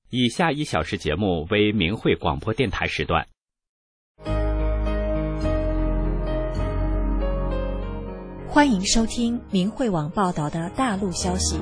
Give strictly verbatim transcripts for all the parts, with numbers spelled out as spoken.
以下一小时节目为明慧广播电台时段。 欢迎收听明慧网报道的大陆消息。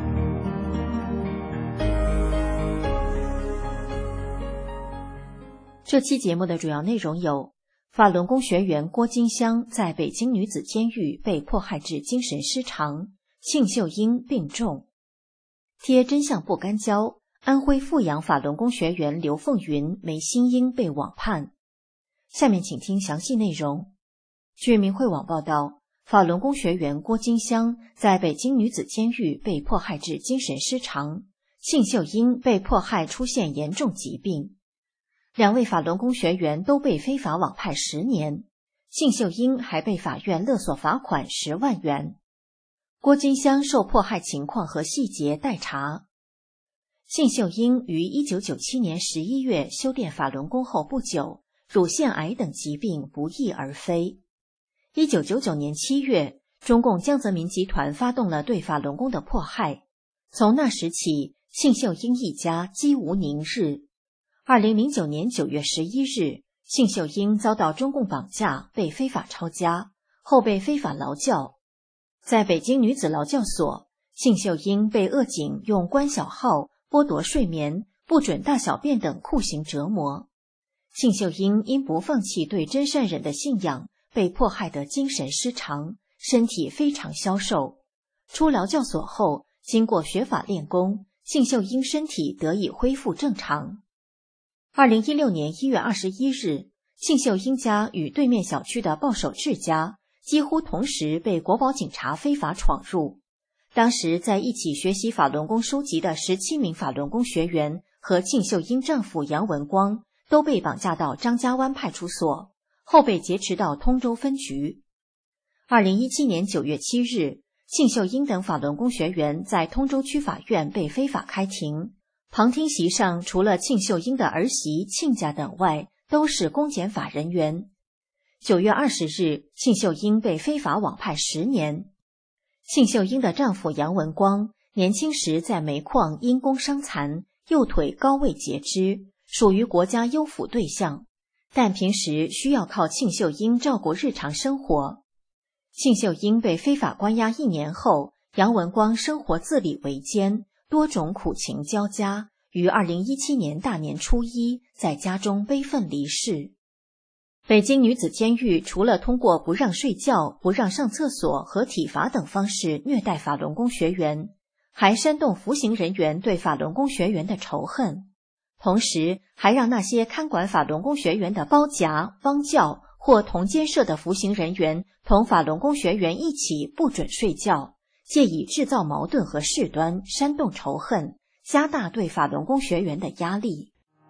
这期节目的主要内容有：法轮功学员郭金香在北京女子监狱被迫害致精神失常，庆秀英病重；贴真相不干胶，安徽阜阳法轮功学员刘凤云、梅新英被网判。下面请听详细内容。据明慧网报道，法轮功学员郭金香在北京女子监狱被迫害致精神失常，庆秀英被迫害出现严重疾病。两位法轮功学员都被非法网判十年，庆秀英还被法院勒索罚款十万元。郭金香受迫害情况和细节待查。庆秀英于一九九七年十一月修炼法轮功后不久，乳腺癌等疾病不翼而飞。一九九九年七月，中共江泽民集团发动了对法轮功的迫害，从那时起，庆秀英一家几无宁日。二零零九年九月十一日，庆秀英遭到中共绑架，被非法抄家，后被非法劳教。在北京女子劳教所，庆秀英被恶警用关小号、剥夺睡眠、不准大小便等酷刑折磨。庆秀英因不放弃对真善忍的信仰，被迫害得精神失常，身体非常消瘦。出劳教所后，经过学法练功，庆秀英身体得以恢复正常。二零一六年一月二十一日，庆秀英家与对面小区的鲍守志家几乎同时被国保警察非法闯入。当时在一起学习法轮功书籍的十七名法轮功学员和庆秀英丈夫杨文光都被绑架到张家湾派出所，后被劫持到通州分局。二零一七年九月七日，庆秀英等法轮功学员在通州区法院被非法开庭，旁听席上除了庆秀英的儿媳、亲家等外，都是公检法人员。九月二十日，庆秀英被非法网判十年。庆秀英的丈夫杨文光年轻时在煤矿因工伤残，右腿高位截肢，属于国家优抚对象，但平时需要靠庆秀英照顾日常生活。庆秀英被非法关押一年后，杨文光生活自立维艰，多种苦情交加，于二零一七年大年初一在家中悲愤离世。北京女子监狱除了通过不让睡觉、不让上厕所和体罚等方式虐待法轮功学员，还煽动服刑人员对法轮功学员的仇恨，同时还让那些看管法轮功学员的包夹、帮教或同监舍的服刑人员同法轮功学员一起不准睡觉，借以制造矛盾和事端，煽动仇恨，加大对法轮功学员的压力。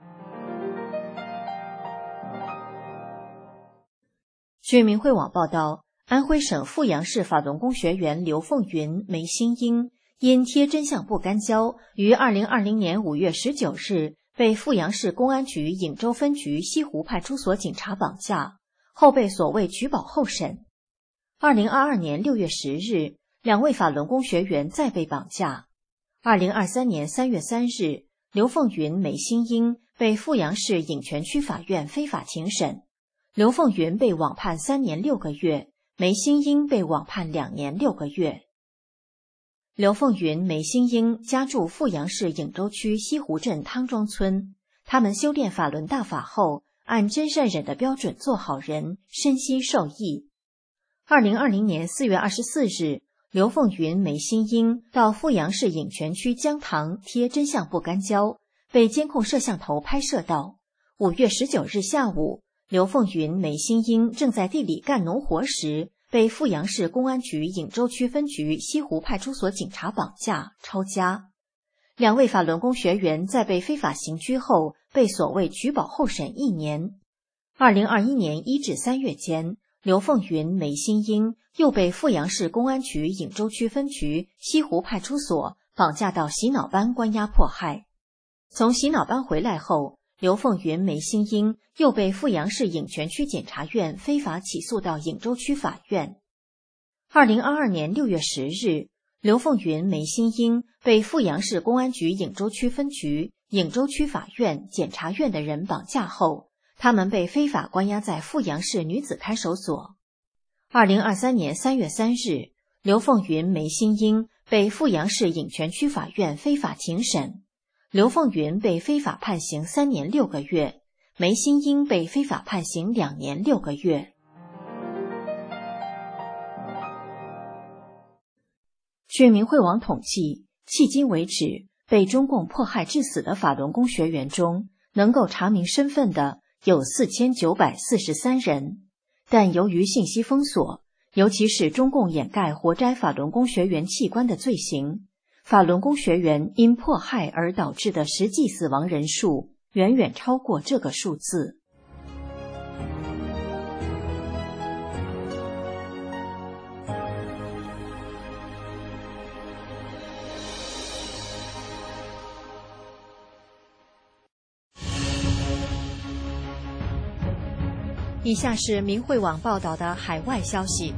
据明慧网报道，安徽省阜阳市法轮功学员刘凤云、梅新英因贴真相不干胶，于二零二零年五月十九日被阜阳市公安局颍州分局西湖派出所警察绑架，后被所谓举保候审。二零二二年六月十日，两位法轮功学员再被绑架。二零二三年三月三日，刘凤云、梅新英被阜阳市颍泉区法院非法庭审。刘凤云被网判三年六个月，梅新英被网判两年六个月。刘凤云、梅新英家住阜阳市颍州区西湖镇汤庄村，他们修炼法轮大法后，按真善忍的标准做好人，身心受益。二零二零年四月二十四日，刘凤云、梅新英到阜阳市颍泉区江塘贴真相不干胶，被监控摄像头拍摄到。五月十九日下午，刘凤云、梅新英正在地里干农活时，被阜阳市公安局颍州区分局西湖派出所警察绑架、抄家。两位法轮功学员在被非法刑拘后，被所谓举保候审一年。二零二一年一至三月间，刘凤云、梅新英又被阜阳市公安局颍州区分局西湖派出所绑架到洗脑班关押迫害。从洗脑班回来后，刘凤云、梅新英又被阜阳市颍泉区检察院非法起诉到颍州区法院。二零二二年六月十日，刘凤云、梅新英被阜阳市公安局颍州区分局颍州区法院、检察院的人绑架后，他们被非法关押在富阳市女子看守所。二零二三年三月三日，刘凤云、梅新英被富阳市颍泉区法院非法庭审，刘凤云被非法判刑三年六个月，梅新英被非法判刑两年六个月。据明慧网统计，迄今为止，被中共迫害致死的法轮功学员中，能够查明身份的有四千九百四十三人，但由于信息封锁，尤其是中共掩盖活摘法轮功学员器官的罪行，法轮功学员因迫害而导致的实际死亡人数远远超过这个数字。以下是明慧网报道的海外消息，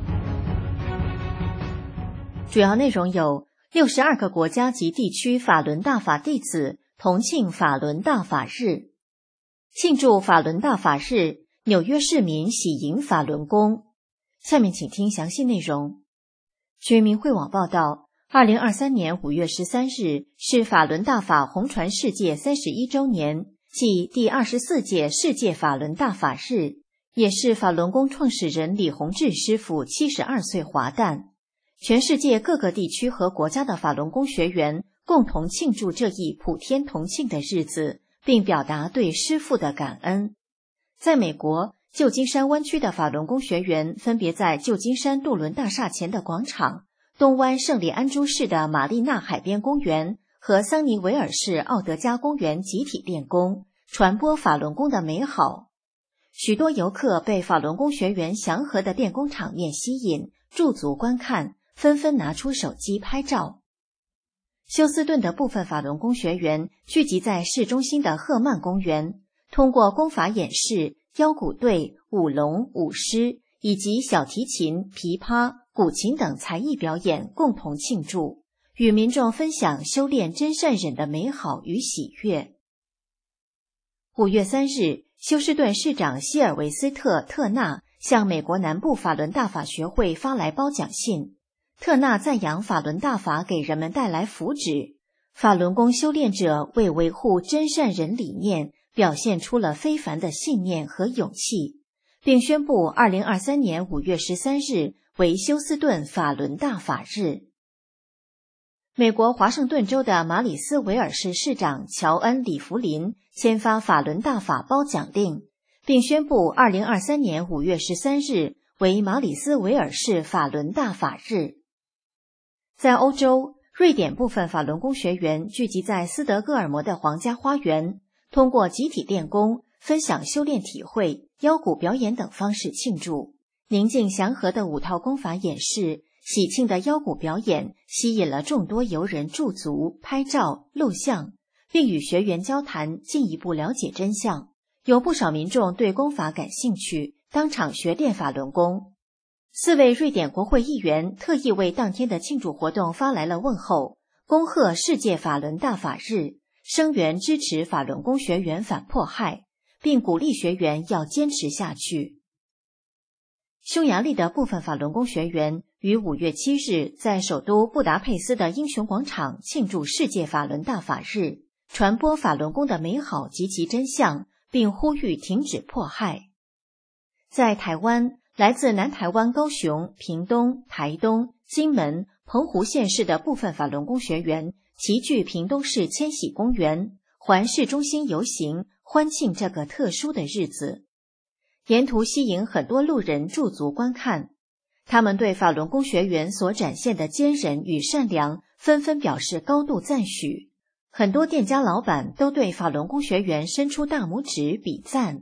主要内容有：六十二个国家及地区法轮大法弟子同庆法轮大法日，庆祝法轮大法日，纽约市民喜迎法轮功。下面请听详细内容。据明慧网报道，二零二三年五月十三日是法轮大法红传世界三十一周年，即第二十四届世界法轮大法日，也是法轮功创始人李洪志师傅七十二岁华诞。全世界各个地区和国家的法轮功学员共同庆祝这一普天同庆的日子，并表达对师父的感恩。在美国，旧金山湾区的法轮功学员分别在旧金山渡轮大厦前的广场、东湾圣利安珠市的玛丽娜海边公园和桑尼维尔市奥德加公园集体练功，传播法轮功的美好。许多游客被法轮功学员祥和的练功场面吸引，驻足观看，纷纷拿出手机拍照。休斯顿的部分法轮功学员聚集在市中心的赫曼公园，通过功法演示、腰鼓队、舞龙、舞狮以及小提琴、琵琶、古琴等才艺表演，共同庆祝，与民众分享修炼真善忍的美好与喜悦。五月三日，休斯顿市长希尔维斯特·特纳向美国南部法轮大法学会发来褒奖信。特纳赞扬法轮大法给人们带来福祉，法轮功修炼者为维护真善忍理念表现出了非凡的信念和勇气，并宣布二零二三年五月十三日为休斯顿法轮大法日。美国华盛顿州的马里斯维尔市市长乔恩·里弗林签发法轮大法褒奖令，并宣布二零二三年五月十三日为马里斯维尔市法轮大法日。在欧洲，瑞典部分法轮功学员聚集在斯德哥尔摩的皇家花园，通过集体练功、分享修炼体会、腰鼓表演等方式庆祝。宁静祥和的五套功法演示、喜庆的腰鼓表演吸引了众多游人驻足、拍照、录像，并与学员交谈，进一步了解真相。有不少民众对功法感兴趣，当场学练法轮功。四位瑞典国会议员特意为当天的庆祝活动发来了问候，恭贺世界法轮大法日，声援支持法轮功学员反迫害，并鼓励学员要坚持下去。匈牙利的部分法轮功学员于五月七日在首都布达佩斯的英雄广场庆祝世界法轮大法日，传播法轮功的美好及其真相，并呼吁停止迫害。在台湾，来自南台湾高雄、屏东、台东、金门、澎湖县市的部分法轮功学员齐聚屏东市千禧公园，环市中心游行，欢庆这个特殊的日子。沿途吸引很多路人驻足观看，他们对法轮功学员所展现的坚韧与善良纷纷表示高度赞许。很多店家老板都对法轮功学员伸出大拇指比赞。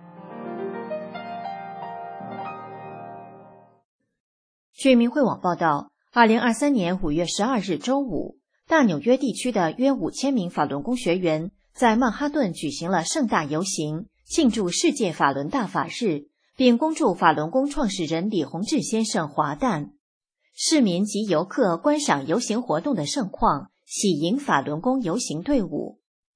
据明慧网报道，二零二三年五月十二日周五，大纽约地区的约五千名法轮功学员在曼哈顿举行了盛大游行，庆祝世界法轮大法日，并恭祝法轮功创始人李洪志先生华诞。市民及游客观赏游行活动的盛况，喜迎法轮功游行队伍。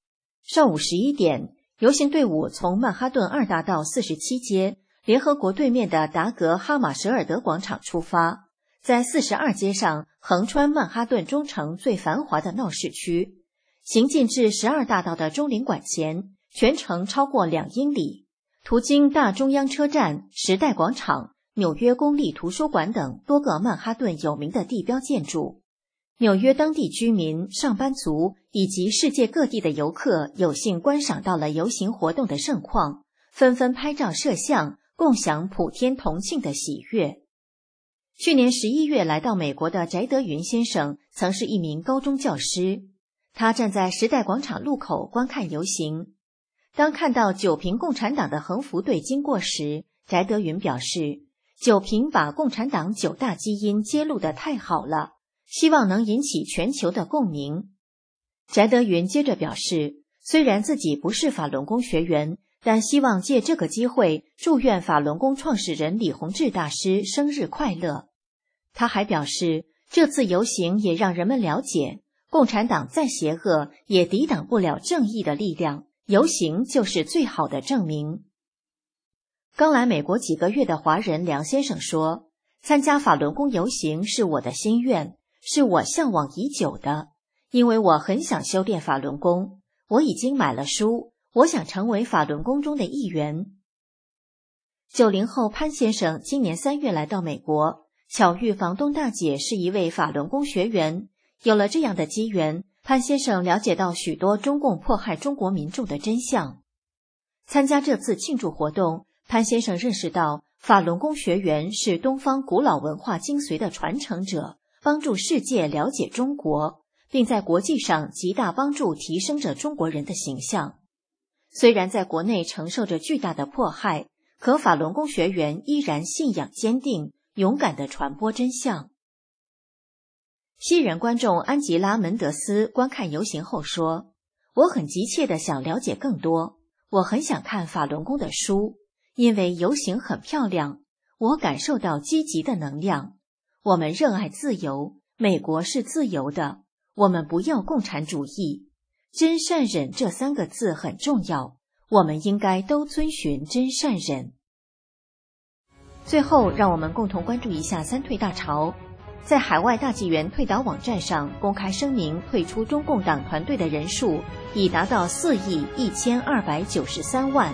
上午十一点，游行队伍从曼哈顿二大道四十七街联合国对面的达格哈马舍尔德广场出发，在四十二街上横穿曼哈顿中城最繁华的闹市区，行进至十二大道的中领馆前，全程超过两英里，途经大中央车站、时代广场、纽约公立图书馆等多个曼哈顿有名的地标建筑。纽约当地居民、上班族以及世界各地的游客有幸观赏到了游行活动的盛况，纷纷拍照摄像，共享普天同庆的喜悦。去年十一月来到美国的翟德云先生曾是一名高中教师，他站在时代广场路口观看游行。当看到九平共产党的横幅队经过时，翟德云表示，九平把共产党九大基因揭露得太好了，希望能引起全球的共鸣。翟德云接着表示，虽然自己不是法轮功学员，但希望借这个机会祝愿法轮功创始人李洪志大师生日快乐。他还表示，这次游行也让人们了解，共产党再邪恶也抵挡不了正义的力量，游行就是最好的证明。刚来美国几个月的华人梁先生说，参加法轮功游行是我的心愿，是我向往已久的，因为我很想修炼法轮功，我已经买了书，我想成为法轮功中的一员。九零后潘先生今年三月来到美国，巧遇房东大姐是一位法轮功学员，有了这样的机缘，潘先生了解到许多中共迫害中国民众的真相。参加这次庆祝活动，潘先生认识到法轮功学员是东方古老文化精髓的传承者，帮助世界了解中国，并在国际上极大帮助提升着中国人的形象。虽然在国内承受着巨大的迫害，可法轮功学员依然信仰坚定，勇敢地传播真相。西人观众安吉拉·门德斯观看游行后说，我很急切地想了解更多，我很想看法轮功的书，因为游行很漂亮，我感受到积极的能量。我们热爱自由，美国是自由的，我们不要共产主义。真善忍这三个字很重要，我们应该都遵循真善忍。最后，让我们共同关注一下三退大潮。在海外大纪元退党网站上公开声明退出中共党团队的人数已达到四亿一千二百九十三万。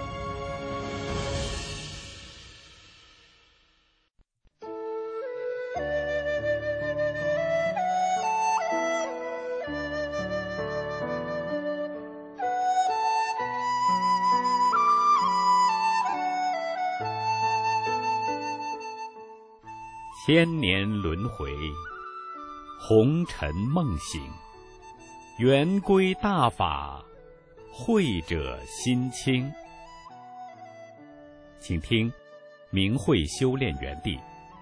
千年轮回，红尘梦醒，圆规大法，慧者心清。请听明慧修炼园地。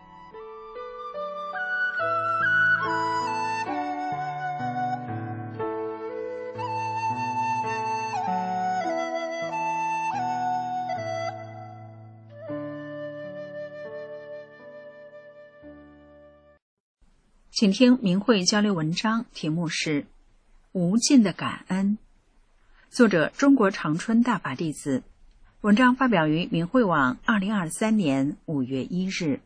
请听明慧交流文章，题目是《无尽的感恩》，作者中国长春大法弟子。文章发表于明慧网二零二三年五月一日。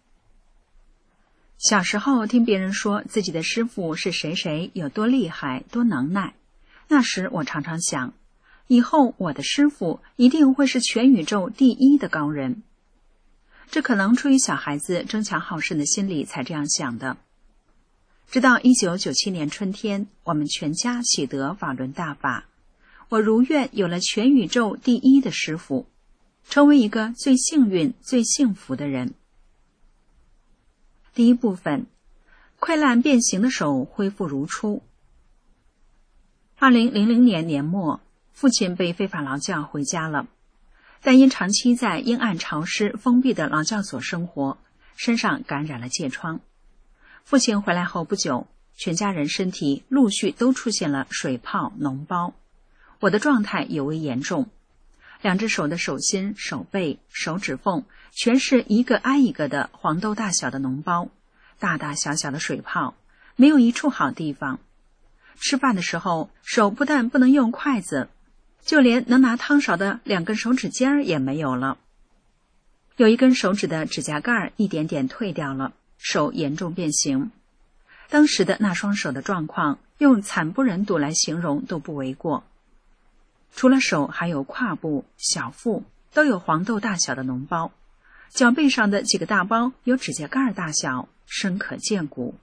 小时候听别人说自己的师父是谁谁有多厉害多能耐，那时我常常想，以后我的师父一定会是全宇宙第一的高人。这可能出于小孩子争强好胜的心理才这样想的。直到一九九七年春天，我们全家喜得法轮大法，我如愿有了全宇宙第一的师父，成为一个最幸运最幸福的人。第一部分，溃烂变形的手恢复如初。二零零零年年末，父亲被非法劳教回家了，但因长期在阴暗潮湿封闭的劳教所生活，身上感染了疥疮。父亲回来后不久，全家人身体陆续都出现了水泡、脓包，我的状态尤为严重，两只手的手心、手背、手指缝全是一个挨一个的黄豆大小的脓包，大大小小的水泡，没有一处好地方。 吃饭的时候，手不但不能用筷子，就连能拿汤勺的两根手指尖儿也没有了。有一根手指的指甲盖一点点退掉了，手严重变形。当时的那双手的状况，用惨不忍睹来形容都不为过。除了手，还有胯部、小腹都有黄豆大小的脓包，脚背上的几个大包有指甲盖大小，深可见骨。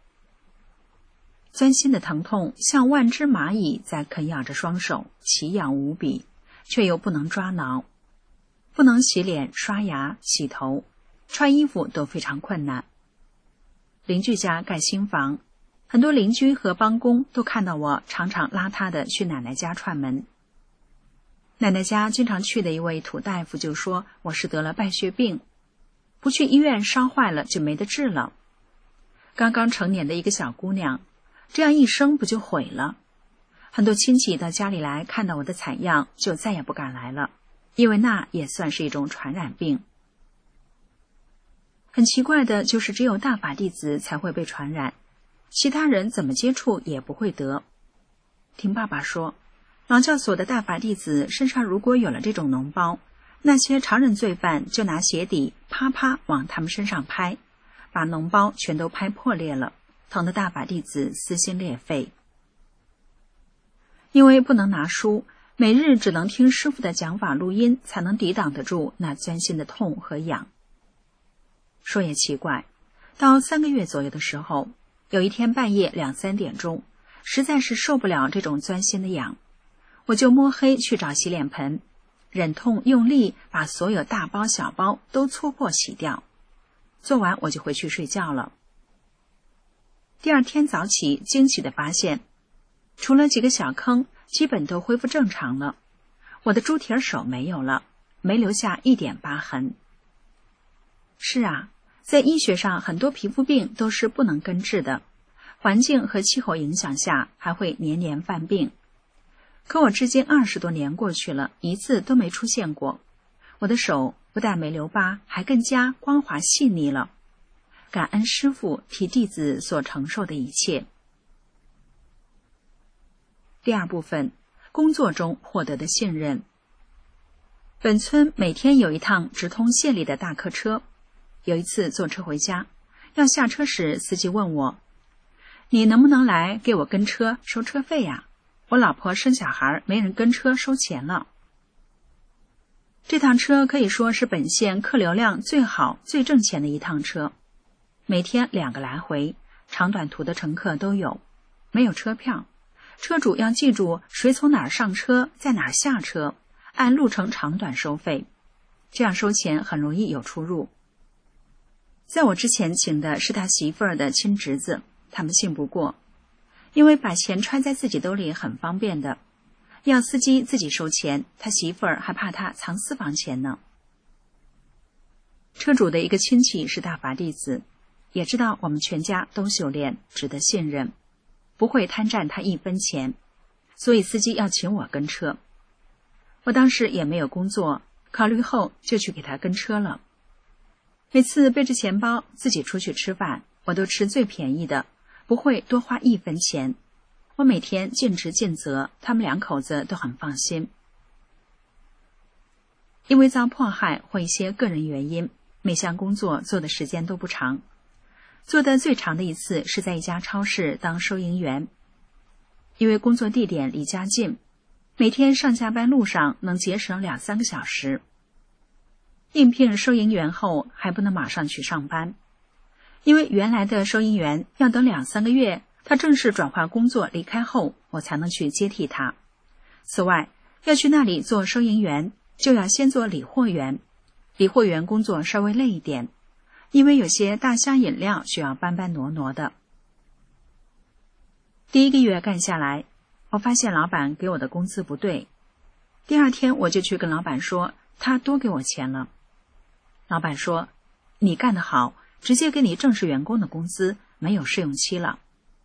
钻心的疼痛像万只蚂蚁在啃咬着双手，奇痒无比，却又不能抓挠。不能洗脸、刷牙、洗头，穿衣服都非常困难。邻居家盖新房，很多邻居和帮工都看到我常常邋遢的去奶奶家串门。奶奶家经常去的一位土大夫就说我是得了败血病，不去医院烧坏了就没得治了。刚刚成年的一个小姑娘，这样一生不就毁了？很多亲戚到家里来看到我的惨样，就再也不敢来了，因为那也算是一种传染病。很奇怪的就是只有大法弟子才会被传染，其他人怎么接触也不会得。听爸爸说，劳教所的大法弟子身上如果有了这种脓包，那些常人罪犯就拿鞋底啪啪往他们身上拍，把脓包全都拍破裂了，疼得大法弟子撕心裂肺。因为不能拿书，每日只能听师父的讲法录音，才能抵挡得住那钻心的痛和痒。说也奇怪，到三个月左右的时候，有一天半夜两三点钟，实在是受不了这种钻心的痒，我就摸黑去找洗脸盆，忍痛用力把所有大包小包都戳破洗掉。做完我就回去睡觉了。第二天早起，惊喜地发现，除了几个小坑，基本都恢复正常了。我的猪蹄手没有了，没留下一点疤痕。是啊，在医学上，很多皮肤病都是不能根治的，环境和气候影响下还会年年犯病。可我至今二十多年过去了，一次都没出现过。我的手不但没留疤，还更加光滑细腻了。感恩师父替弟子所承受的一切。第二部分，工作中获得的信任。本村每天有一趟直通县里的大客车。有一次坐车回家，要下车时，司机问我，你能不能来给我跟车收车费呀？我老婆生小孩，没人跟车收钱了。这趟车可以说是本县客流量最好最挣钱的一趟车，每天两个来回，长短途的乘客都有。没有车票，车主要记住谁从哪儿上车，在哪儿下车，按路程长短收费，这样收钱很容易有出入。在我之前请的是他媳妇儿的亲侄子，他们信不过，因为把钱揣在自己兜里很方便的，要司机自己收钱，他媳妇儿还怕他藏私房钱呢。车主的一个亲戚是大法弟子，也知道我们全家都修炼，值得信任，不会贪占他一分钱，所以司机要请我跟车。我当时也没有工作，考虑后就去给他跟车了。每次背着钱包自己出去吃饭，我都吃最便宜的，不会多花一分钱。我每天尽职尽责，他们两口子都很放心。因为遭迫害或一些个人原因，每项工作做的时间都不长。做的最长的一次是在一家超市当收银员。因为工作地点离家近，每天上下班路上能节省两三个小时。应聘收银员后还不能马上去上班，因为原来的收银员要等两三个月，他正式转换工作离开后，我才能去接替他。此外，要去那里做收银员，就要先做理货员。理货员工作稍微累一点，因为有些大箱饮料需要搬搬挪挪的。第一个月干下来，我发现老板给我的工资不对。第二天我就去跟老板说，他多给我钱了。老板说，你干得好，直接给你正式员工的工资，没有试用期了。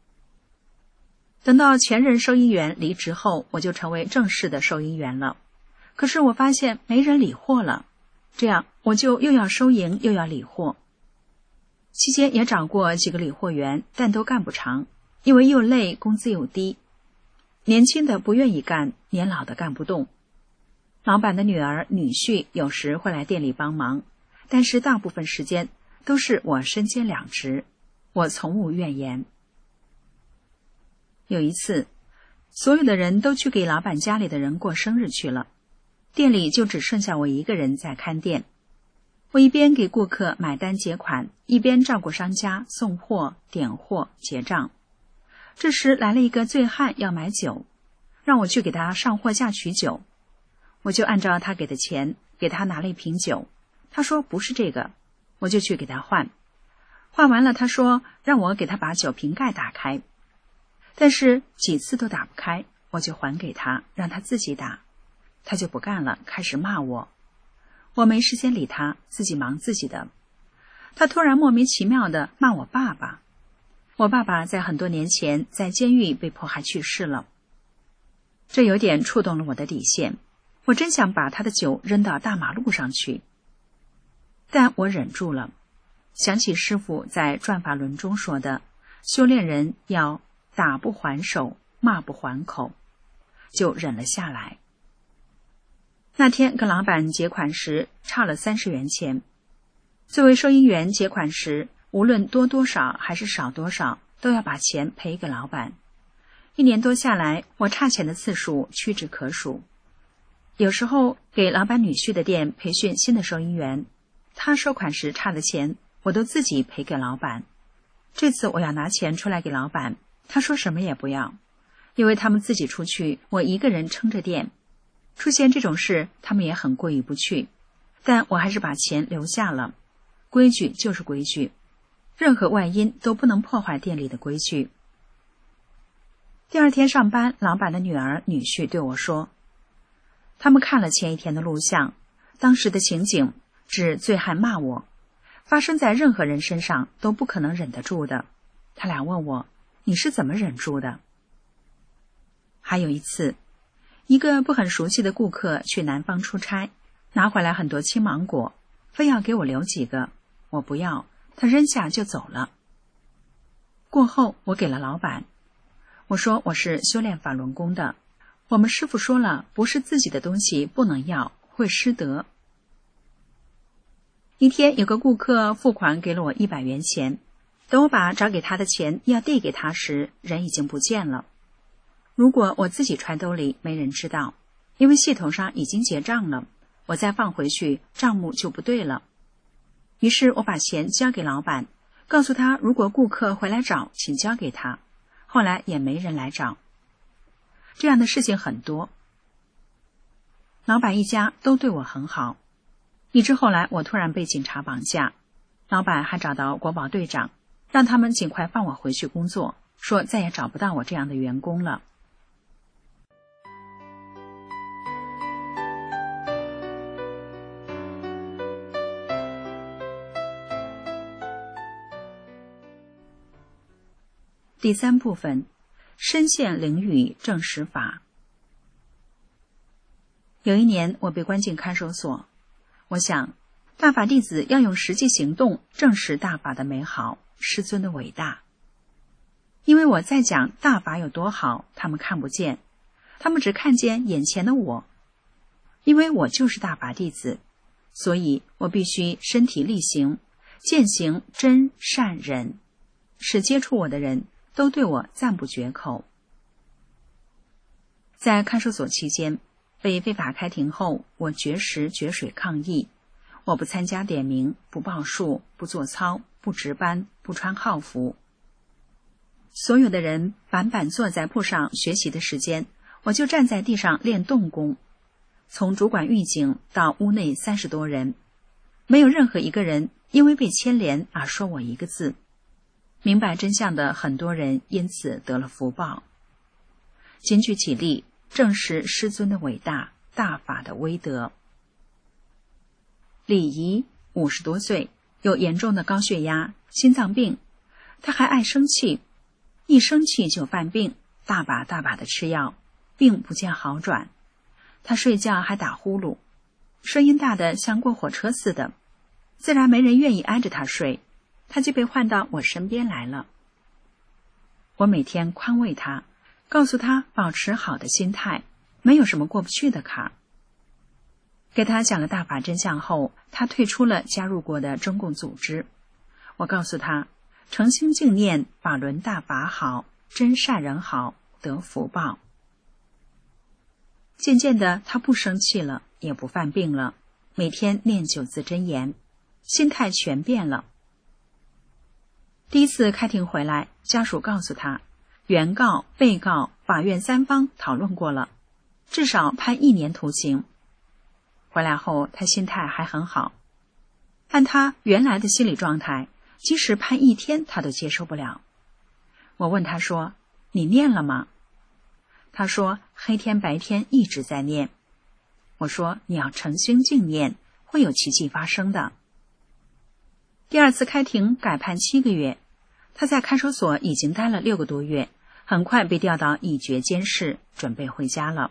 等到前任收银员离职后，我就成为正式的收银员了。可是我发现没人理货了，这样我就又要收银又要理货。期间也找过几个理货员，但都干不长， 因为又累，工资又低，年轻的不愿意干，年老的干不动。老板的女儿、女婿有时会来店里帮忙，但是大部分时间都是我身兼两职，我从无怨言。有一次，所有的人都去给老板家里的人过生日去了，店里就只剩下我一个人在看店。我一边给顾客买单结款，一边照顾商家送货、点货、结账。这时来了一个醉汉要买酒，让我去给他上货架取酒。我就按照他给的钱给他拿了一瓶酒，他说不是这个，我就去给他换。换完了，他说让我给他把酒瓶盖打开，但是几次都打不开，我就还给他，让他自己打。他就不干了，开始骂我。我没时间理他，自己忙自己的。他突然莫名其妙地骂我爸爸。我爸爸在很多年前在监狱被迫害去世了。这有点触动了我的底线，我真想把他的酒扔到大马路上去。但我忍住了，想起师父在转法轮中说的，修炼人要打不还手，骂不还口，就忍了下来。那天跟老板结款时差了三十元钱，作为收银员结款时，无论多多少还是少多少，都要把钱赔给老板。一年多下来，我差钱的次数屈指可数。有时候给老板女婿的店培训新的收银员，他收款时差的钱，我都自己赔给老板。这次我要拿钱出来给老板，他说什么也不要，因为他们自己出去，我一个人撑着店。出现这种事，他们也很过意不去，但我还是把钱留下了。规矩就是规矩，任何外因都不能破坏店里的规矩。第二天上班，老板的女儿、女婿对我说，他们看了前一天的录像，当时的情景指醉汉骂我，发生在任何人身上都不可能忍得住的。他俩问我，你是怎么忍住的？还有一次，一个不很熟悉的顾客去南方出差，拿回来很多青芒果，非要给我留几个，我不要，他扔下就走了。过后我给了老板，我说我是修炼法轮功的，我们师父说了，不是自己的东西不能要，会失德。一天有个顾客付款给了我一百元钱，等我把找给他的钱要递给他时，人已经不见了。如果我自己揣兜里，没人知道，因为系统上已经结账了，我再放回去，账目就不对了。于是我把钱交给老板，告诉他如果顾客回来找，请交给他。后来也没人来找。这样的事情很多。老板一家都对我很好，以致后来我突然被警察绑架，老板还找到国保队长，让他们尽快放我回去工作，说再也找不到我这样的员工了。第三部分，身陷囹圄证实法。有一年我被关进看守所，我想大法弟子要用实际行动证实大法的美好，师尊的伟大。因为我在讲大法有多好，他们看不见，他们只看见眼前的我。因为我就是大法弟子，所以我必须身体力行，践行真善忍，使接触我的人都对我赞不绝口。在看守所期间，被非法开庭后，我绝食绝水抗议，我不参加点名，不报数，不做操，不值班，不穿号服。所有的人板板坐在铺上学习的时间，我就站在地上练动功。从主管狱警到屋内三十多人，没有任何一个人因为被牵连而说我一个字。明白真相的很多人因此得了福报。坚举起立，证实师尊的伟大，大法的威德。李仪五十多岁，有严重的高血压、心脏病，他还爱生气，一生气就犯病，大把大把的吃药，病不见好转。他睡觉还打呼噜，声音大得像过火车似的，自然没人愿意挨着他睡，他就被换到我身边来了。 我每天宽慰他，告诉他保持好的心态，没有什么过不去的坎。给他讲了大法真相后，他退出了加入过的中共组织。我告诉他，诚心敬念法轮大法好，真善人好，得福报。渐渐的，他不生气了，也不犯病了，每天念九字真言，心态全变了。第一次开庭回来，家属告诉他，原告、被告、法院三方讨论过了，至少判一年徒刑。回来后，他心态还很好，按他原来的心理状态，即使判一天他都接受不了。我问他说，你念了吗？他说，黑天白天一直在念。我说，你要诚心敬念，会有奇迹发生的。第二次开庭改判七个月，他在看守所已经待了六个多月，很快被调到一决监室，准备回家了。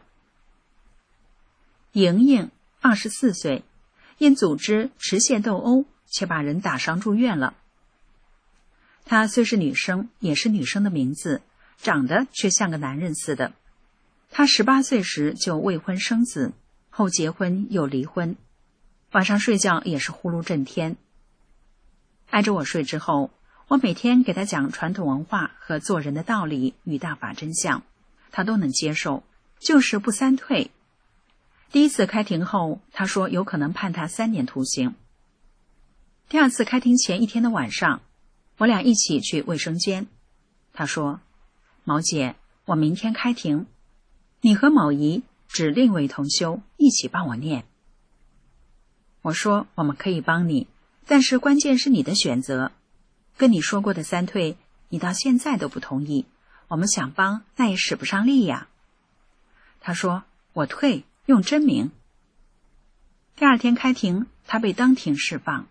莹莹二十四岁，因组织持械斗殴，却把人打伤住院了。她虽是女生，也是女生的名字，长得却像个男人似的。她十八岁时就未婚生子，后结婚又离婚，晚上睡觉也是呼噜震天。挨着我睡之后，我每天给她讲传统文化和做人的道理与大法真相，她都能接受，就是不三退。第一次开庭后，他说有可能判他三年徒刑。第二次开庭前一天的晚上，我俩一起去卫生间。他说，毛姐，我明天开庭，你和某姨指另为同修，一起帮我念。我说，我们可以帮你，但是关键是你的选择。跟你说过的三退，你到现在都不同意，我们想帮，那也使不上力呀。他说，我退，用真名。第二天开庭，他被当庭释放。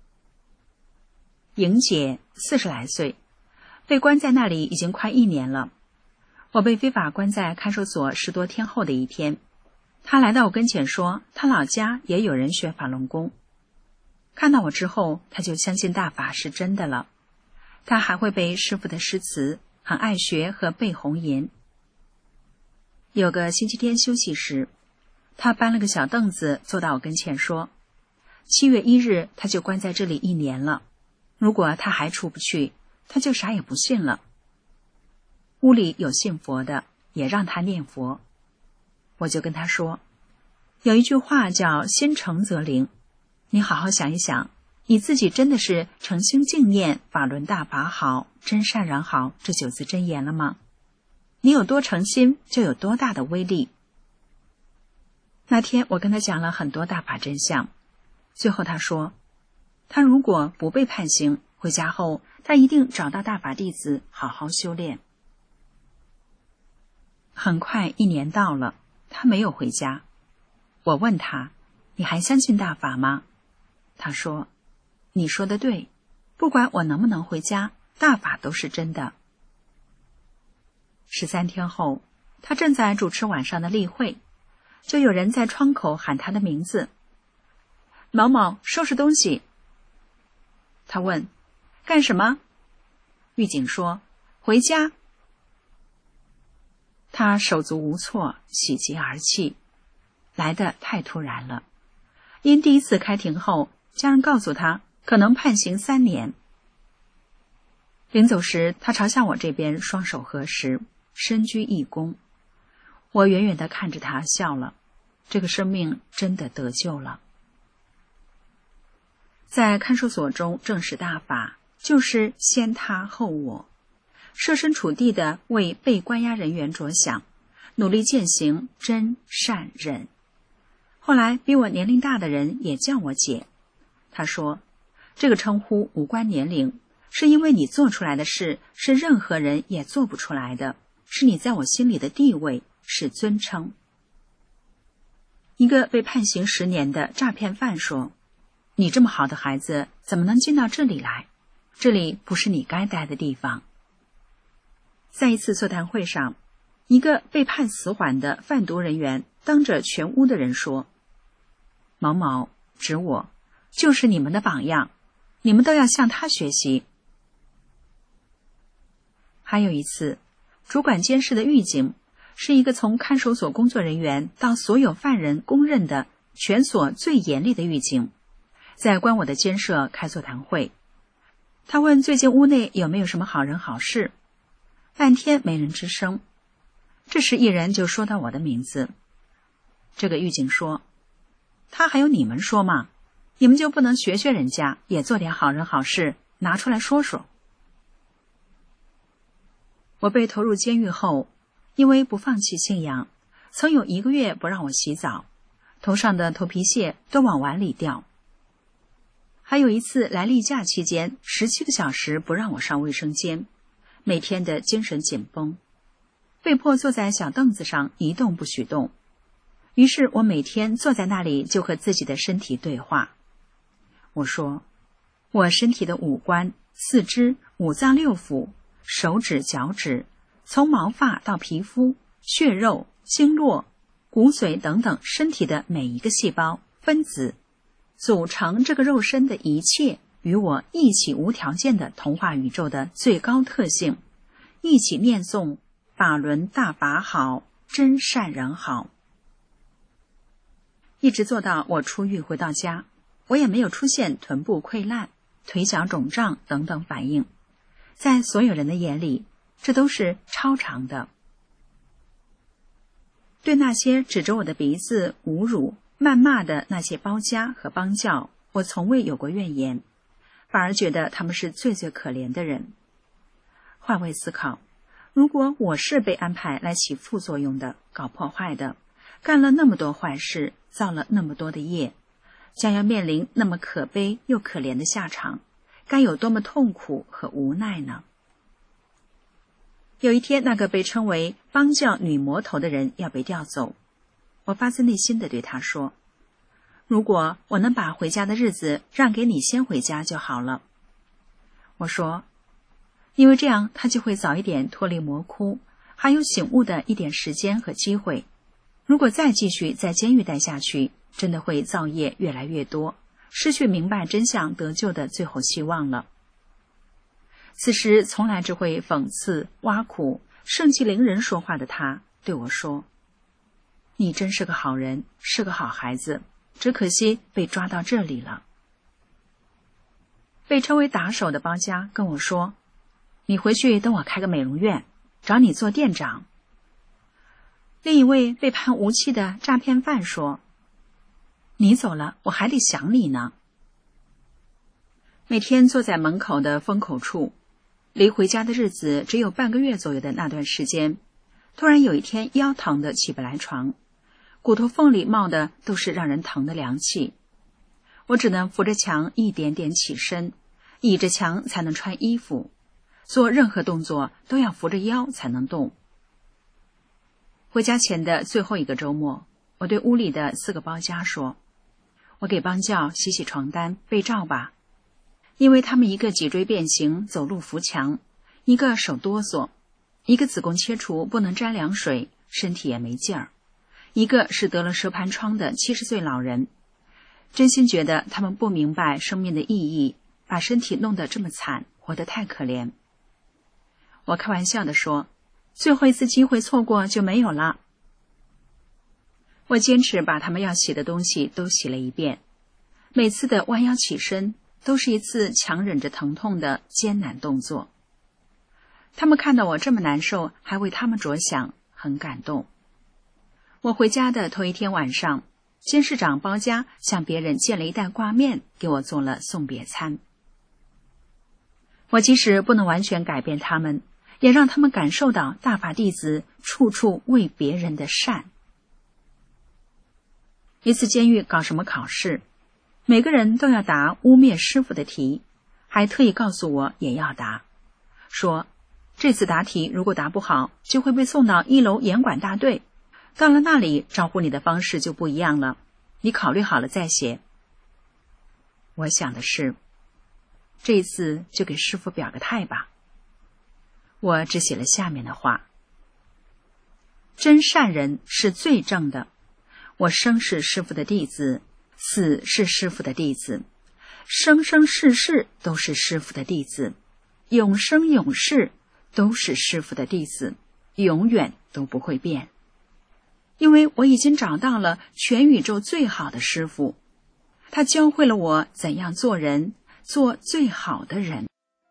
莹姐四十来岁，被关在那里已经快一年了。我被非法关在看守所十多天后的一天，她来到我跟前说，她老家也有人学法轮功。看到我之后，她就相信大法是真的了。她还会背师父的诗词，很爱学和背红吟。有个星期天休息时，他搬了个小凳子坐到我跟前说，七月一日他就关在这里一年了，如果他还出不去，他就啥也不信了。屋里有信佛的，也让他念佛。我就跟他说，有一句话叫心诚则灵，你好好想一想，你自己真的是诚心敬念法轮大法好，真善人好这九字真言了吗？你有多诚心，就有多大的威力。那天我跟他讲了很多大法真相，最后他说，他如果不被判刑，回家后他一定找到大法弟子好好修炼。很快一年到了，他没有回家。我问他，你还相信大法吗？他说，你说的对，不管我能不能回家，大法都是真的。十三天后，他正在主持晚上的例会，就有人在窗口喊他的名字，某某，收拾东西。他问，干什么？狱警说，回家。他手足无措，喜极而泣，来得太突然了。因第一次开庭后，家人告诉他可能判刑三年。临走时，他朝向我这边双手合十，深鞠一躬。我远远地看着他笑了，这个生命真的得救了。在看守所中证实大法，就是先他后我，设身处地地为被关押人员着想，努力践行真善忍。后来比我年龄大的人也叫我姐，他说，这个称呼无关年龄，是因为你做出来的事是任何人也做不出来的，是你在我心里的地位，是尊称。一个被判刑十年的诈骗犯说，你这么好的孩子怎么能进到这里来？这里不是你该待的地方。在一次座谈会上，一个被判死缓的贩毒人员当着全屋的人说，某某指我，就是你们的榜样，你们都要向他学习。 还有一次，主管监视的狱警是一个从看守所工作人员到所有犯人公认的全所最严厉的狱警，在关我的监舍开座谈会。他问最近屋内有没有什么好人好事，半天没人吱声。这时一人就说到我的名字。这个狱警说，他还有你们说吗？你们就不能学学人家，也做点好人好事，拿出来说说。我被投入监狱后，因为不放弃信仰，曾有一个月不让我洗澡，头上的头皮屑都往碗里掉。还有一次来例假期间，十七个小时不让我上卫生间，每天的精神紧绷，被迫坐在小凳子上一动不许动。于是我每天坐在那里就和自己的身体对话。我说，我身体的五官、四肢、五脏六腑、手指、脚趾，从毛发到皮肤、血肉、经络、骨髓等等身体的每一个细胞、分子，组成这个肉身的一切，与我一起无条件的同化宇宙的最高特性，一起念诵法轮大法好，真善人好。一直做到我出狱回到家，我也没有出现臀部溃烂、腿脚肿胀等等反应。在所有人的眼里，这都是超常的。对那些指着我的鼻子侮辱、谩骂的那些包家和帮教，我从未有过怨言，反而觉得他们是最最可怜的人。换位思考，如果我是被安排来起副作用的、搞破坏的，干了那么多坏事，造了那么多的业，将要面临那么可悲又可怜的下场，该有多么痛苦和无奈呢？有一天，那个被称为帮教女魔头的人要被调走，我发自内心地对他说，如果我能把回家的日子让给你先回家就好了。我说，因为这样他就会早一点脱离魔窟，还有醒悟的一点时间和机会。如果再继续在监狱待下去，真的会造业越来越多，失去明白真相得救的最后希望了。此时从来只会讽刺、挖苦、盛气凌人说话的他对我说，你真是个好人，是个好孩子，只可惜被抓到这里了。被称为打手的包家跟我说，你回去等我开个美容院，找你做店长。另一位被判无期的诈骗犯说，你走了，我还得想你呢。每天坐在门口的风口处，离回家的日子只有半个月左右的那段时间，突然有一天腰疼得起不来床，骨头缝里冒的都是让人疼的凉气。我只能扶着墙一点点起身，倚着墙才能穿衣服，做任何动作都要扶着腰才能动。回家前的最后一个周末，我对屋里的四个包家说，我给帮教洗洗床单、被罩吧，因为他们一个脊椎变形，走路扶墙，一个手哆嗦，一个子宫切除不能沾凉水，身体也没劲儿，一个是得了蛇盘疮的七十岁老人。真心觉得他们不明白生命的意义，把身体弄得这么惨，活得太可怜。我开玩笑地说，最后一次机会错过就没有了。我坚持把他们要洗的东西都洗了一遍，每次的弯腰起身都是一次强忍着疼痛的艰难动作。他们看到我这么难受，还为他们着想，很感动。我回家的头一天晚上，监事长包家向别人借了一袋挂面，给我做了送别餐。我即使不能完全改变他们，也让他们感受到大法弟子处处为别人的善。一次监狱搞什么考试，每个人都要答污蔑师父的题，还特意告诉我也要答，说这次答题如果答不好，就会被送到一楼严管大队，到了那里招呼你的方式就不一样了，你考虑好了再写。我想的是，这一次就给师父表个态吧。我只写了下面的话，真善人是最正的，我生是师父的弟子，死是师父的弟子，生生世世都是师父的弟子，永生永世都是师父的弟子，永远都不会变。因为我已经找到了全宇宙最好的师父，他教会了我怎样做人，做最好的人。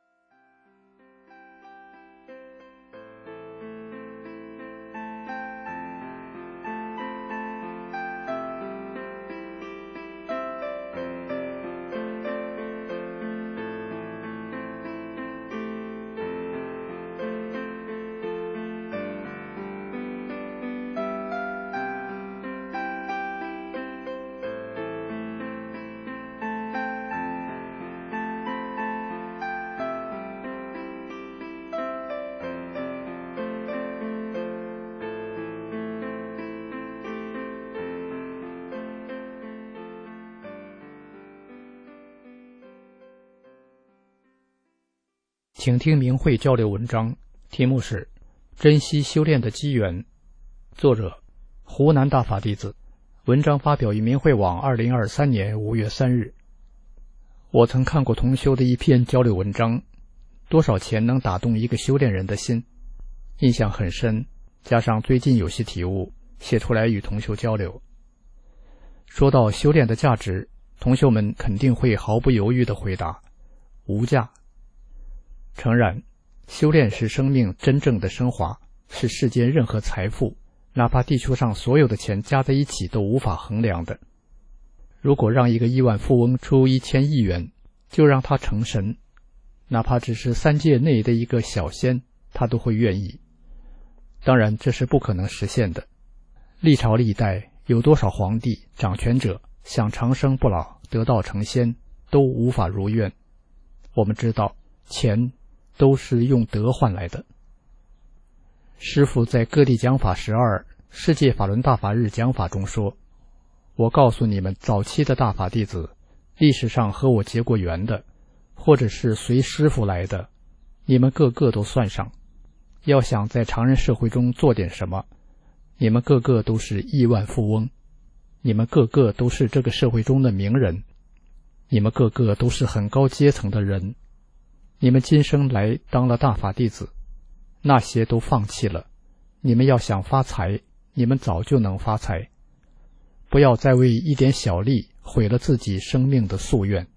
请听明慧交流文章，题目是《珍惜修炼的机缘》，作者湖南大法弟子，文章发表于明慧网二零二三年五月三日。我曾看过同修的一篇交流文章，多少钱能打动一个修炼人的心，印象很深，加上最近有些体悟，写出来与同修交流。说到修炼的价值，同修们肯定会毫不犹豫地回答：无价。诚然，修炼是生命真正的升华，是世间任何财富，哪怕地球上所有的钱加在一起都无法衡量的。如果让一个亿万富翁出一千亿元，就让他成神，哪怕只是三界内的一个小仙，他都会愿意。当然，这是不可能实现的。历朝历代有多少皇帝、掌权者想长生不老、得道成仙，都无法如愿。我们知道，钱都是用德换来的。师父在各地讲法十二世界法轮大法日讲法中说，我告诉你们，早期的大法弟子，历史上和我结过缘的，或者是随师父来的，你们个个都算上。要想在常人社会中做点什么，你们个个都是亿万富翁，你们个个都是这个社会中的名人，你们个个都是很高阶层的人。你们今生来当了大法弟子，那些都放弃了，你们要想发财，你们早就能发财。不要再为一点小利毁了自己生命的夙愿。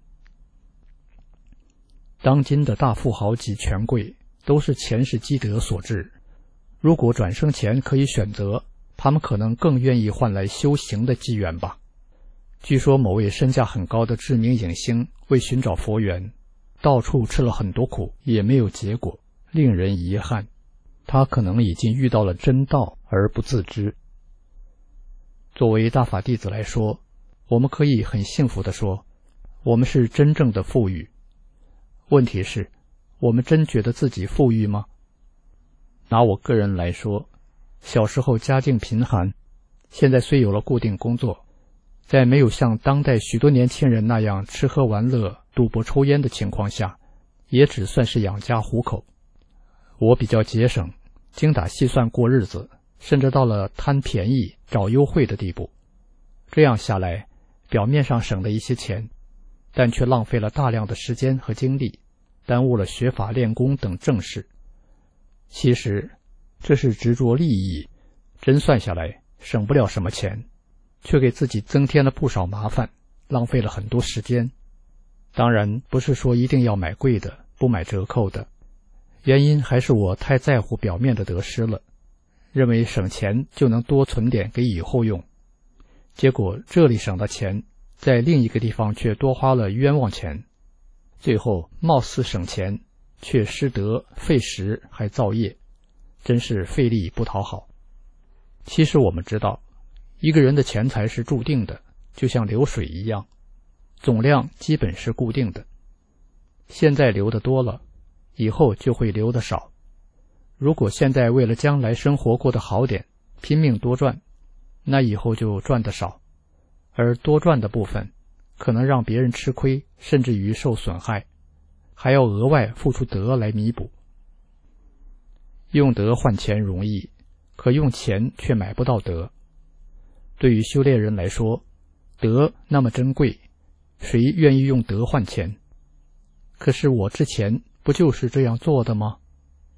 当今的大富豪及权贵都是前世积德所致，如果转生前可以选择，他们可能更愿意换来修行的机缘吧。据说某位身价很高的知名影星为寻找佛缘，到处吃了很多苦，也没有结果，令人遗憾。他可能已经遇到了真道而不自知。作为大法弟子来说，我们可以很幸福地说，我们是真正的富裕。问题是，我们真觉得自己富裕吗？拿我个人来说，小时候家境贫寒，现在虽有了固定工作，在没有像当代许多年轻人那样吃喝玩乐、赌博抽烟的情况下，也只算是养家糊口。我比较节省，精打细算过日子，甚至到了贪便宜、找优惠的地步。这样下来，表面上省了一些钱，但却浪费了大量的时间和精力，耽误了学法练功等正事。其实，这是执着利益，真算下来，省不了什么钱，却给自己增添了不少麻烦，浪费了很多时间。当然，不是说一定要买贵的，不买折扣的。原因还是我太在乎表面的得失了，认为省钱就能多存点给以后用。结果这里省的钱，在另一个地方却多花了冤枉钱，最后貌似省钱，却失德费时还造业，真是费力不讨好。其实我们知道，一个人的钱财是注定的，就像流水一样，总量基本是固定的。现在流的多了，以后就会流的少。如果现在为了将来生活过得好点，拼命多赚，那以后就赚得少，而多赚的部分可能让别人吃亏，甚至于受损害，还要额外付出德来弥补。用德换钱容易，可用钱却买不到德。对于修炼人来说，德那么珍贵，谁愿意用德换钱？可是我之前不就是这样做的吗？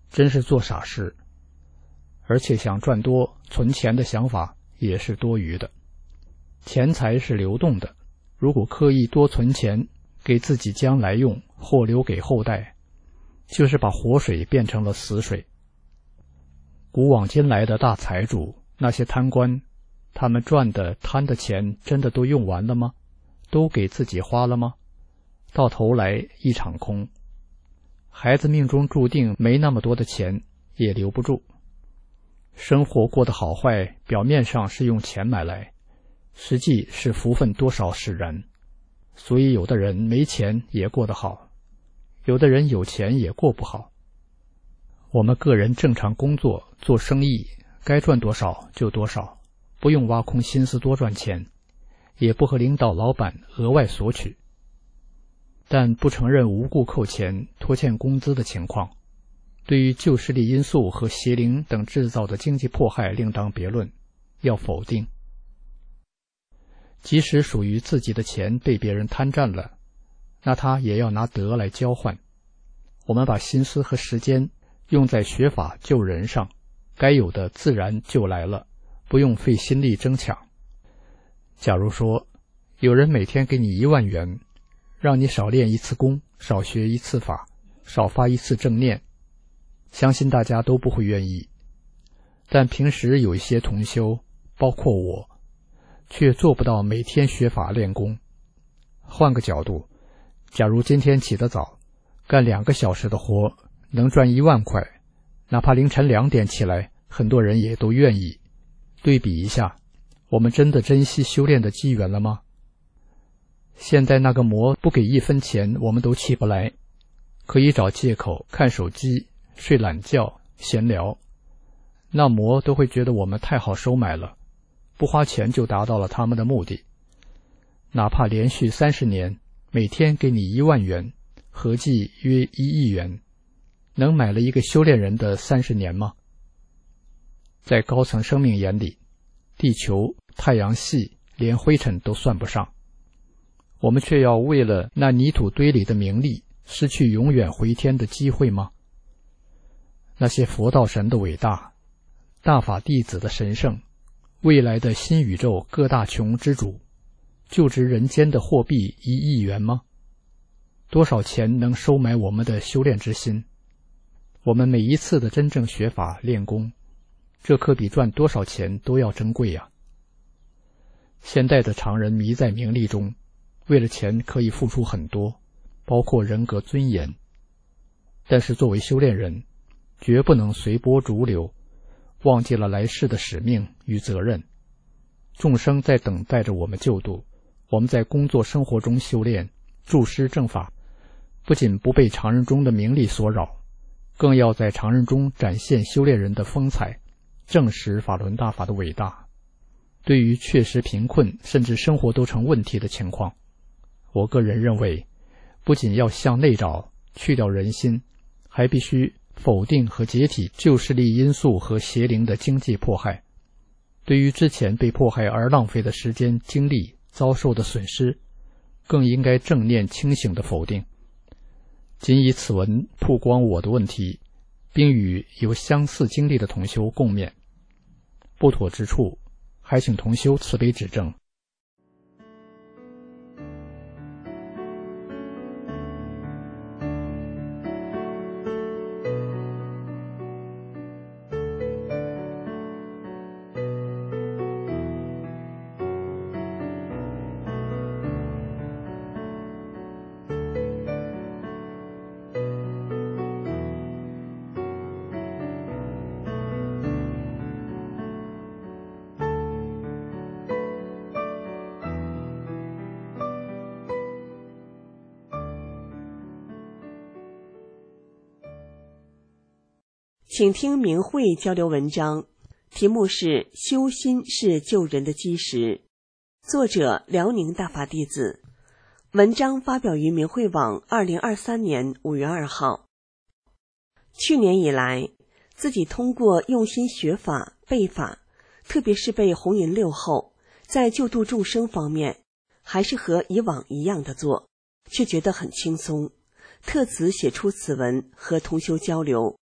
真是做傻事。而且想赚多存钱的想法也是多余的。钱财是流动的，如果刻意多存钱给自己将来用或留给后代，就是把活水变成了死水。古往今来的大财主，那些贪官，他们赚的贪的钱真的都用完了吗？都给自己花了吗？到头来一场空。孩子命中注定没那么多的钱，也留不住。生活过得好坏，表面上是用钱买来，实际是福分多少使然。所以有的人没钱也过得好，有的人有钱也过不好。我们个人正常工作做生意，该赚多少就多少，不用挖空心思多赚钱，也不和领导老板额外索取。但不承认无故扣钱拖欠工资的情况。对于旧势力因素和邪灵等制造的经济迫害另当别论，要否定。即使属于自己的钱被别人贪占了，那他也要拿德来交换。我们把心思和时间用在学法救人上，该有的自然就来了，不用费心力争抢。假如说有人每天给你一万元，让你少练一次功，少学一次法，少发一次正念，相信大家都不会愿意。但平时有一些同修，包括我，却做不到每天学法练功。换个角度，假如今天起得早，干两个小时的活，能赚一万块，哪怕凌晨两点起来，很多人也都愿意。对比一下，我们真的珍惜修炼的机缘了吗？现在那个魔不给一分钱，我们都起不来，可以找借口看手机、睡懒觉、闲聊，那魔都会觉得我们太好收买了，不花钱就达到了他们的目的。哪怕连续三十年，每天给你一万元，合计约一亿元，能买了一个修炼人的三十年吗？在高层生命眼里，地球、太阳系连灰尘都算不上，我们却要为了那泥土堆里的名利，失去永远回天的机会吗？那些佛道神的伟大，大法弟子的神圣，未来的新宇宙各大穷之主，就值人间的货币一亿元吗？多少钱能收买我们的修炼之心？我们每一次的真正学法练功，这可比赚多少钱都要珍贵呀！现代的常人迷在名利中，为了钱可以付出很多，包括人格尊严。但是作为修炼人，绝不能随波逐流，忘记了来世的使命与责任。众生在等待着我们救度，我们在工作生活中修炼，注师正法，不仅不被常人中的名利所扰，更要在常人中展现修炼人的风采，证实法轮大法的伟大。对于确实贫困甚至生活都成问题的情况，我个人认为，不仅要向内找，去掉人心，还必须否定和解体旧势力因素和邪灵的经济迫害。对于之前被迫害而浪费的时间精力遭受的损失，更应该正念清醒的否定。仅以此文曝光我的问题，并与有相似经历的同修共勉，不妥之处还请同修慈悲指正。 请听明慧交流文章，题目是修心是救人的基石，作者辽宁大法弟子，文章发表于明慧网二零二三年五月二号。去年以来，自己通过用心学法背法，特别是背红云六后，在救度众生方面还是和以往一样的做，却觉得很轻松，特此写出此文和同修交流。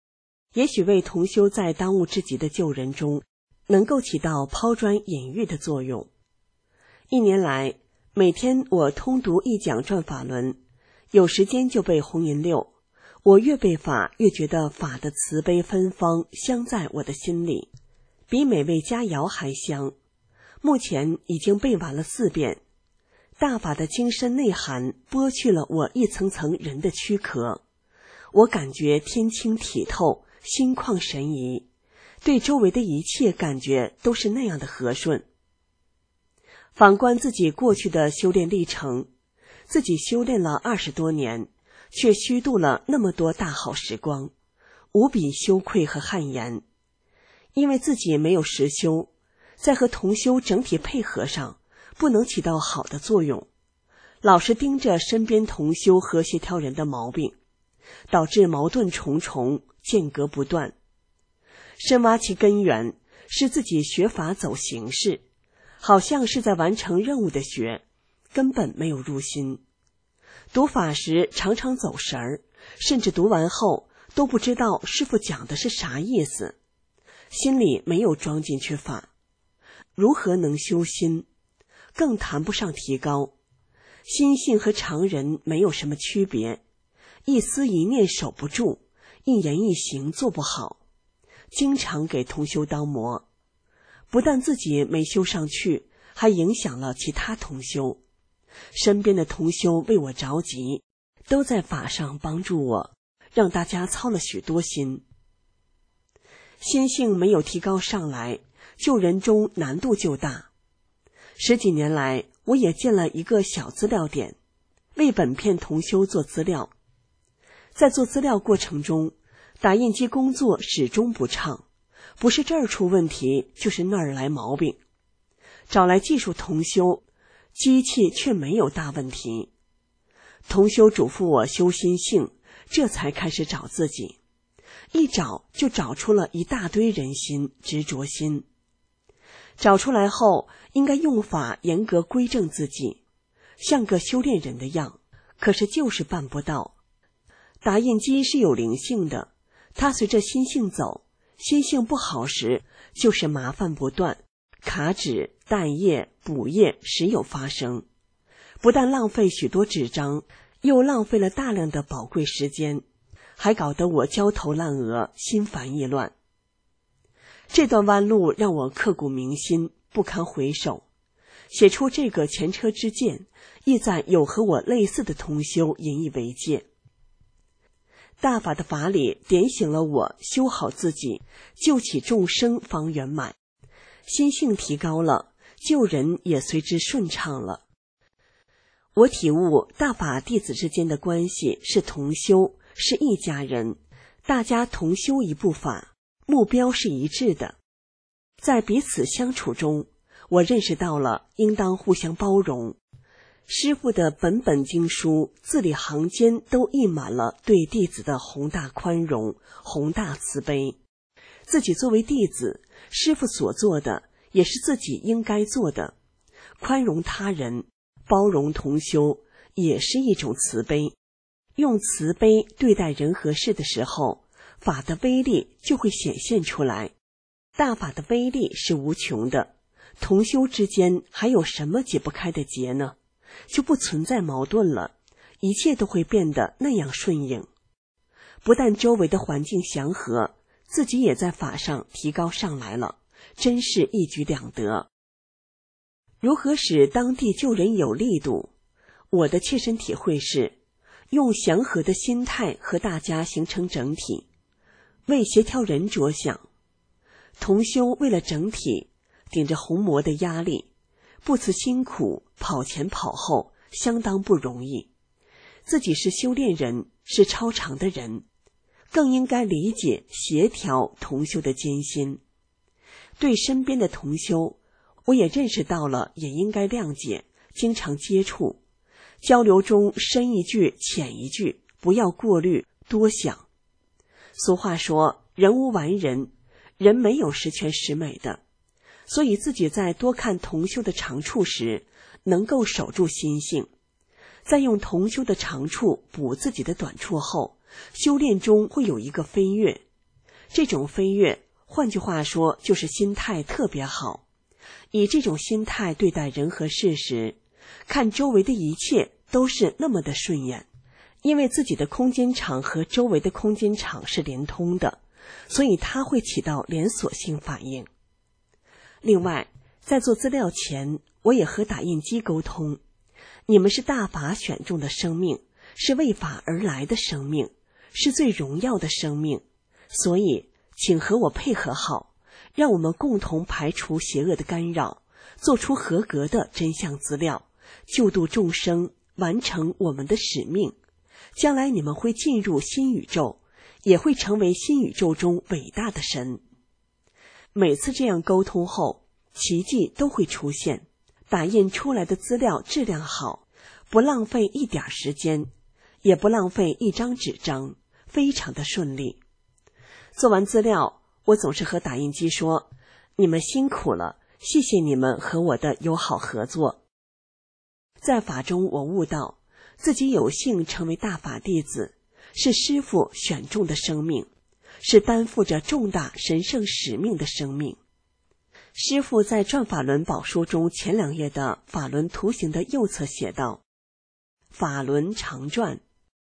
也许为同修在当务之急的救人中，能够起到抛砖引玉的作用。一年来，每天我通读一讲转法轮，有时间就背红银六。我越背法，越觉得法的慈悲芬芳香在我的心里，比美味佳肴还香。目前已经背完了四遍。大法的精深内涵剥去了我一层层人的躯壳，我感觉天清体透，心旷神怡，对周围的一切感觉都是那样的和顺。反观自己过去的修炼历程，自己修炼了二十多年，却虚度了那么多大好时光，无比羞愧和汗颜。因为自己没有实修，在和同修整体配合上不能起到好的作用，老是盯着身边同修和协调人的毛病，导致矛盾重重，间隔不断。深挖其根源，是自己学法走形式，好像是在完成任务的学，根本没有入心。读法时常常走神儿，甚至读完后都不知道师父讲的是啥意思，心里没有装进去法，如何能修心？更谈不上提高。心性和常人没有什么区别，一思一念守不住，一言一行做不好，经常给同修当磨，不但自己没修上去，还影响了其他同修。身边的同修为我着急，都在法上帮助我，让大家操了许多心。心性没有提高上来，救人中难度就大。十几年来，我也建了一个小资料点，为本片同修做资料。在做资料过程中，打印机工作始终不畅，不是这儿出问题，就是那儿来毛病。找来技术同修，机器却没有大问题。同修嘱咐我修心性，这才开始找自己。一找就找出了一大堆人心、执着心。找出来后，应该用法严格规正自己，像个修炼人的样，可是就是办不到。打印机是有灵性的，它随着心性走，心性不好时，就是麻烦不断，卡纸、淡页、补页时有发生，不但浪费许多纸张，又浪费了大量的宝贵时间，还搞得我焦头烂额，心烦意乱。这段弯路让我刻骨铭心，不堪回首。写出这个前车之鉴，意在有和我类似的同修引以为戒。大法的法理点醒了我，修好自己，救起众生方圆满。心性提高了，救人也随之顺畅了。我体悟大法弟子之间的关系是同修，是一家人，大家同修一部法，目标是一致的。在彼此相处中，我认识到了应当互相包容。师父的本本经书字里行间都溢满了对弟子的宏大宽容、宏大慈悲。自己作为弟子，师父所做的也是自己应该做的，宽容他人，包容同修，也是一种慈悲。用慈悲对待人和事的时候，法的威力就会显现出来。大法的威力是无穷的，同修之间还有什么解不开的结呢？就不存在矛盾了，一切都会变得那样顺应。不但周围的环境祥和，自己也在法上提高上来了，真是一举两得。如何使当地救人有力度？我的切身体会是，用祥和的心态和大家形成整体，为协调人着想。同修为了整体，顶着红魔的压力，不辞辛苦，跑前跑后，相当不容易。自己是修炼人，是超常的人，更应该理解协调同修的艰辛。对身边的同修，我也认识到了，也应该谅解，经常接触交流中深一句浅一句，不要过滤多想。俗话说，人无完人，人没有十全十美的，所以自己在多看同修的长处时，能够守住心性，在用同修的长处补自己的短处后，修炼中会有一个飞跃。 这种飞跃，换句话说，就是心态特别好。以这种心态对待人和事时，看周围的一切都是那么的顺眼。因为自己的空间场和周围的空间场是连通的，所以它会起到连锁性反应。另外，在做资料前，我也和打印机沟通，你们是大法选中的生命，是为法而来的生命，是最荣耀的生命，所以请和我配合好，让我们共同排除邪恶的干扰，做出合格的真相资料，救度众生，完成我们的使命。将来你们会进入新宇宙，也会成为新宇宙中伟大的神。每次这样沟通后，奇迹都会出现，打印出来的资料质量好，不浪费一点时间，也不浪费一张纸张，非常的顺利。做完资料，我总是和打印机说，你们辛苦了，谢谢你们和我的友好合作。在法中，我悟到自己有幸成为大法弟子，是师父选中的生命，是担负着重大神圣使命的生命。师父在《转法轮宝书》中前两页的法轮图形的右侧写道：法轮常转。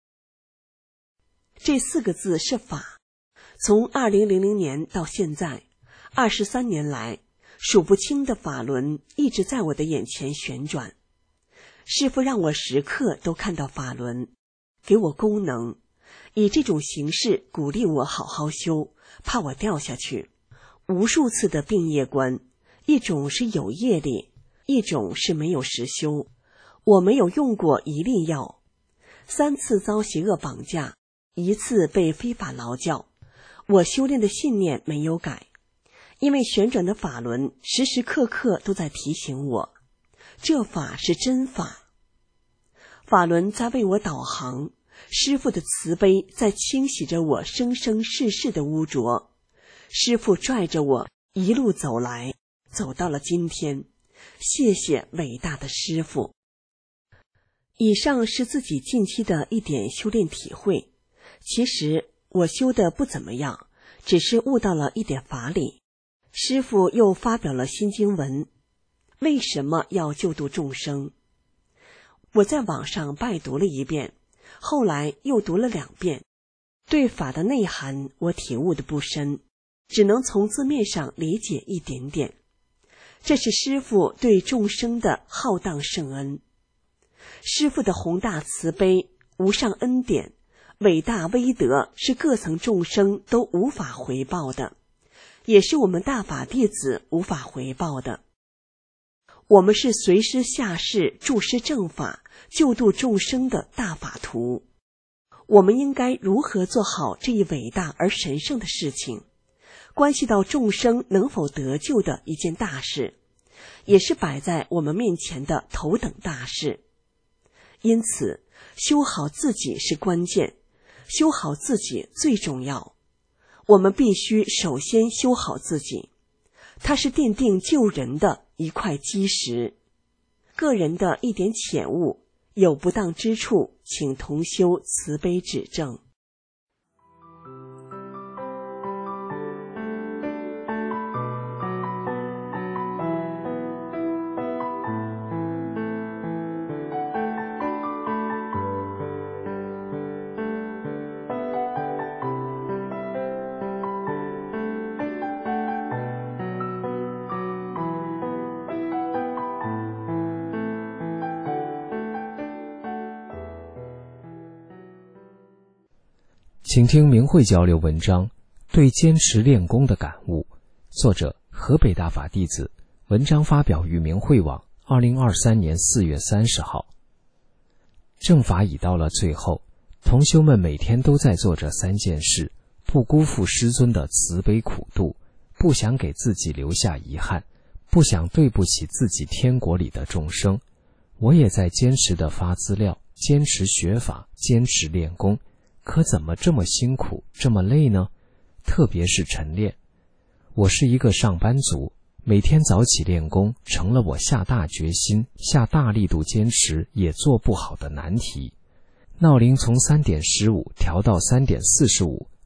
这四个字是法，从二零零零年到现在二十三年来，数不清的法轮一直在我的眼前旋转。师父让我时刻都看到法轮，给我功能，以这种形式鼓励我好好修，怕我掉下去。无数次的病业观，一种是有业力，一种是没有实修。我没有用过一粒药，三次遭邪恶绑架，一次被非法劳教。我修炼的信念没有改，因为旋转的法轮时时刻刻都在提醒我，这法是真法。法轮在为我导航，师父的慈悲在清洗着我生生世世的污浊。师父拽着我一路走来，走到了今天。谢谢伟大的师父。以上是自己近期的一点修炼体会。其实我修的不怎么样，只是悟到了一点法理。师父又发表了新经文，为什么要救度众生？我在网上拜读了一遍，后来又读了两遍。对法的内涵我体悟的不深，只能从字面上理解一点点。这是师父对众生的浩荡圣恩。师父的宏大慈悲、无上恩典、伟大威德是各层众生都无法回报的，也是我们大法弟子无法回报的。我们是随师下士助师正法，救度众生的大法徒。我们应该如何做好这一伟大而神圣的事情，关系到众生能否得救的一件大事，也是摆在我们面前的头等大事。因此，修好自己是关键，修好自己最重要。我们必须首先修好自己，它是奠定救人的一块基石。个人的一点浅悟，有不当之处，请同修慈悲指正。 请听明慧交流文章，对坚持练功的感悟。作者河北大法弟子，文章发表于明慧网，二零二三年四月三十号。正法已到了最后，同修们每天都在做这三件事，不辜负师尊的慈悲苦度，不想给自己留下遗憾，不想对不起自己天国里的众生。我也在坚持地发资料，坚持学法，坚持练功。可怎么这么辛苦，这么累呢？特别是晨练。我是一个上班族，每天早起练功成了我下大决心、下大力度坚持也做不好的难题。闹铃从三点十五调到三点四十五，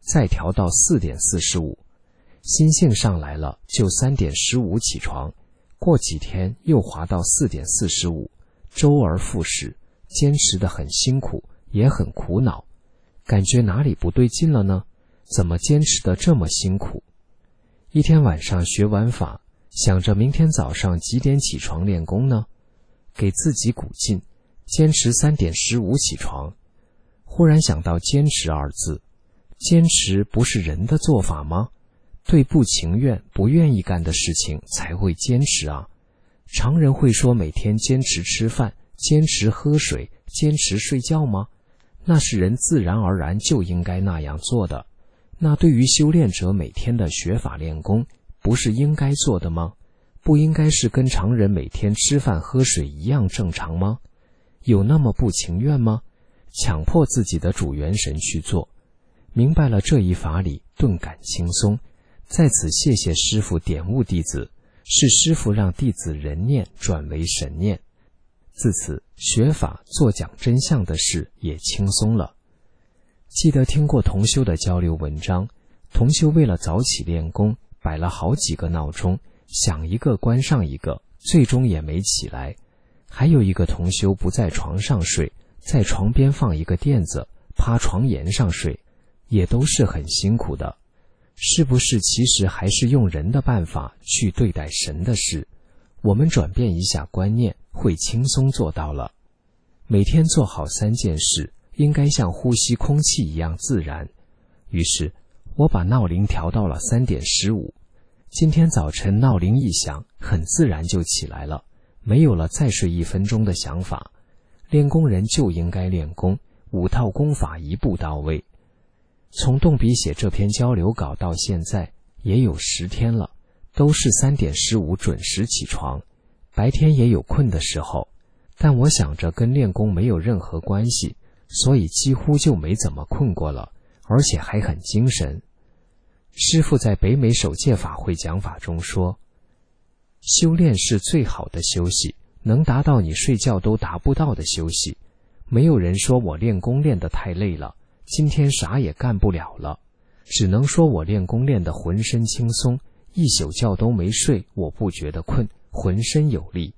再调到四点四十五，心性上来了就三点十五起床，过几天又滑到四点四十五，周而复始，坚持得很辛苦，也很苦恼，感觉哪里不对劲了呢？怎么坚持得这么辛苦？一天晚上学完法，想着明天早上几点起床练功呢？给自己鼓劲，坚持三点十五起床。忽然想到坚持二字，坚持不是人的做法吗？对不情愿、不愿意干的事情才会坚持啊。常人会说每天坚持吃饭、坚持喝水、坚持睡觉吗？那是人自然而然就应该那样做的。那对于修炼者每天的学法练功，不是应该做的吗？不应该是跟常人每天吃饭喝水一样正常吗？有那么不情愿吗？强迫自己的主元神去做。明白了这一法理，顿感轻松。在此谢谢师父点悟弟子，是师父让弟子人念转为神念。自此学法做讲真相的事也轻松了。记得听过同修的交流文章，同修为了早起练功，摆了好几个闹钟，响一个关上一个，最终也没起来。还有一个同修不在床上睡，在床边放一个垫子，趴床沿上睡，也都是很辛苦的。是不是其实还是用人的办法去对待神的事？我们转变一下观念，会轻松做到了。每天做好三件事，应该像呼吸空气一样自然。于是我把闹铃调到了三点十五。今天早晨闹铃一响，很自然就起来了，没有了再睡一分钟的想法。练功人就应该练功，五套功法一步到位。从动笔写这篇交流稿到现在也有十天了，都是三点十五准时起床。白天也有困的时候，但我想着跟练功没有任何关系，所以几乎就没怎么困过了，而且还很精神。师父在北美首届法会讲法中说，修炼是最好的休息，能达到你睡觉都达不到的休息。没有人说我练功练得太累了，今天啥也干不了了，只能说我练功练得浑身轻松，一宿觉都没睡，我不觉得困，浑身有力。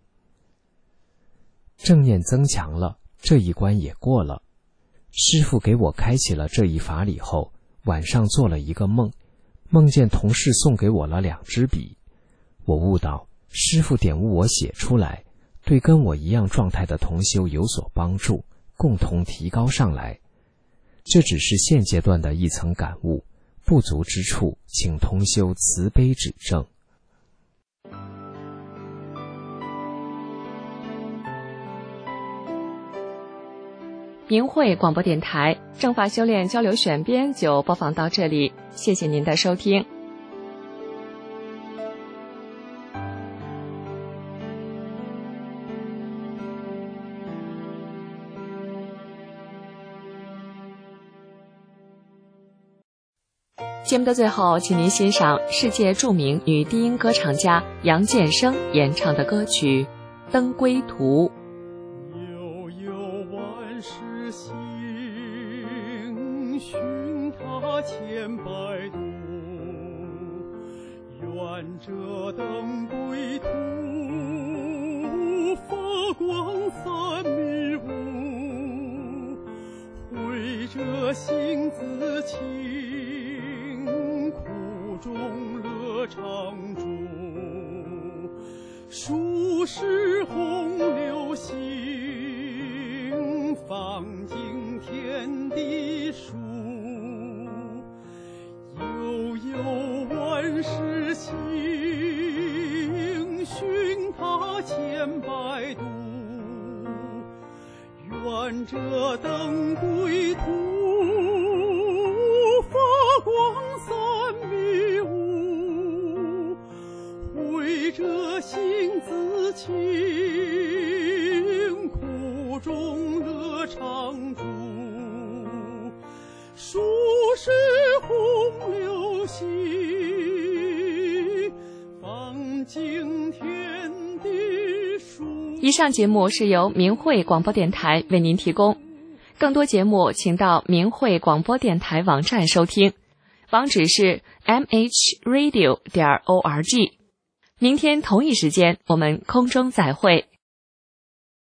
正念增强了，这一关也过了。师父给我开启了这一法理后，晚上做了一个梦，梦见同事送给我了两支笔。我悟到师父点悟我写出来，对跟我一样状态的同修有所帮助，共同提高上来。这只是现阶段的一层感悟，不足之处请同修慈悲指正。 明慧广播电台正法修炼交流选编就播放到这里，谢谢您的收听。节目的最后，请您欣赏世界著名女低音歌唱家杨建生演唱的歌曲《登归途》。 悠悠万世行，寻他千百度，愿这登归途，发光三迷雾，慧者性自清，苦中乐常驻，数世洪流行，放尽天地数，悠悠万世行，寻他千百度，愿这登归途，发光三迷雾，慧者性自清，苦中乐常驻，数世洪流行，放尽天地数。 以上节目是由明慧广播电台为您提供，更多节目请到明慧广播电台网站收听。 网址是 m h radio 点 org。明天同一时间，我们空中再会。